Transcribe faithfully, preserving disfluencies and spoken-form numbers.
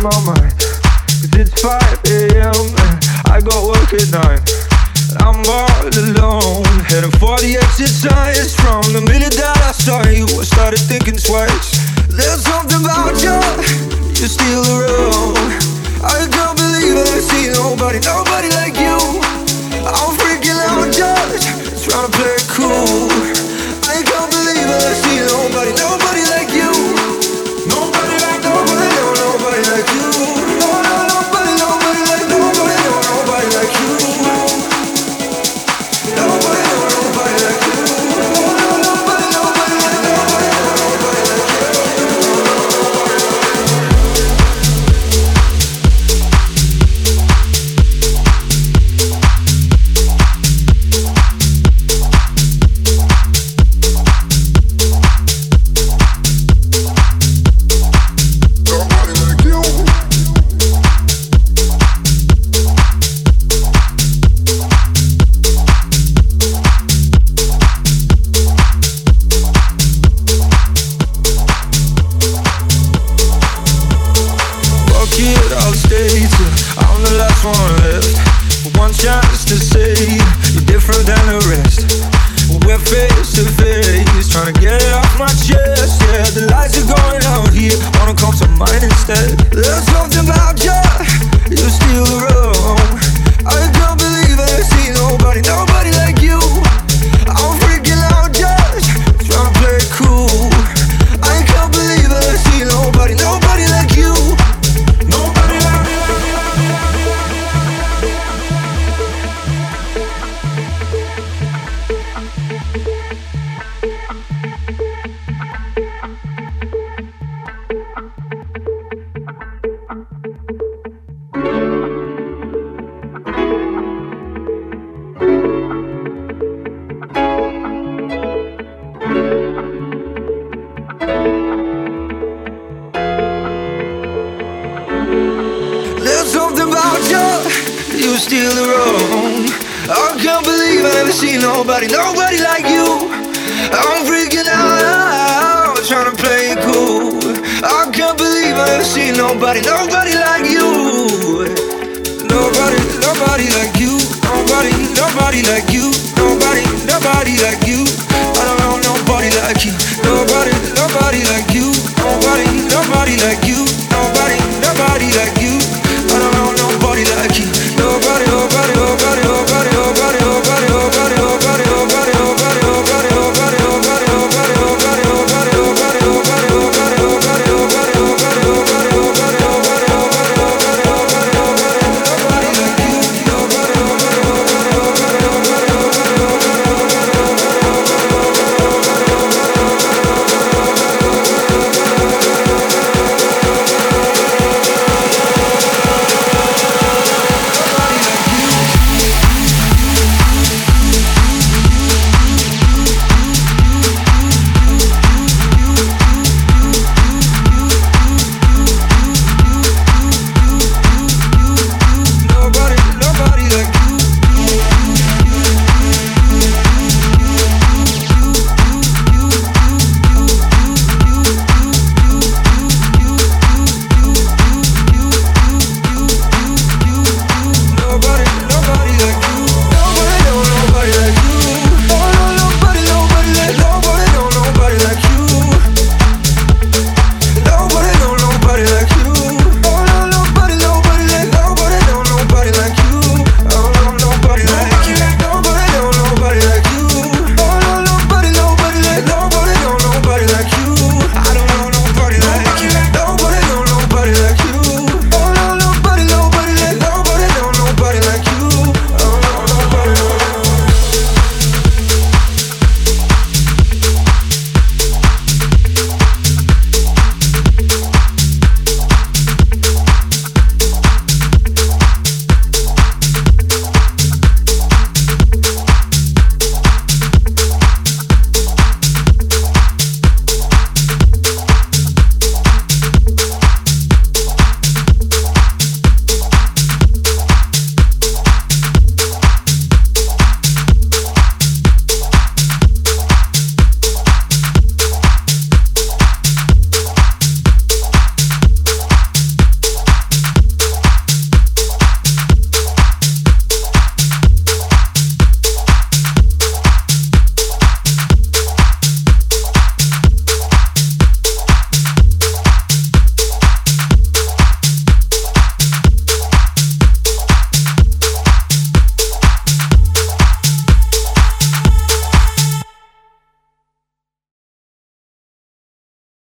my mind. Cause it's five a.m. I got work at nine. I'm all alone, heading for the exit signs. From the minute that I saw you, I started thinking twice. There's something about you, you steal the room. I can't believe I see nobody, nobody like you. I'm freaking out just trying to play it cool. I can't believe I see nobody, nobody like you. Nobody like, nobody, no, nobody like you. No, no, nobody, nobody like, nobody, no, nobody like you. Nobody, no, nobody like you. No, no, nobody, nobody like, nobody, no, nobody like you. I'm the last one left. One chance to say you're different than the rest. We're face to face, trying to get it off my chest. Yeah, the lights are going out here, wanna come to mine instead. There's something about you, you steal the room. I can't believe I see nobody, nobody like you. I'm freaking out just trying to play it cool. I can't believe I see nobody, nobody like you. Nobody like you. There's something about you, you steal the room. I can't believe I never seen nobody, nobody like you. I'm freaking out, trying to play it cool. I can't believe I never seen nobody, nobody like you. Nobody, nobody like you. Nobody, nobody like you. Nobody, nobody like you. I don't know nobody like you. Nobody, nobody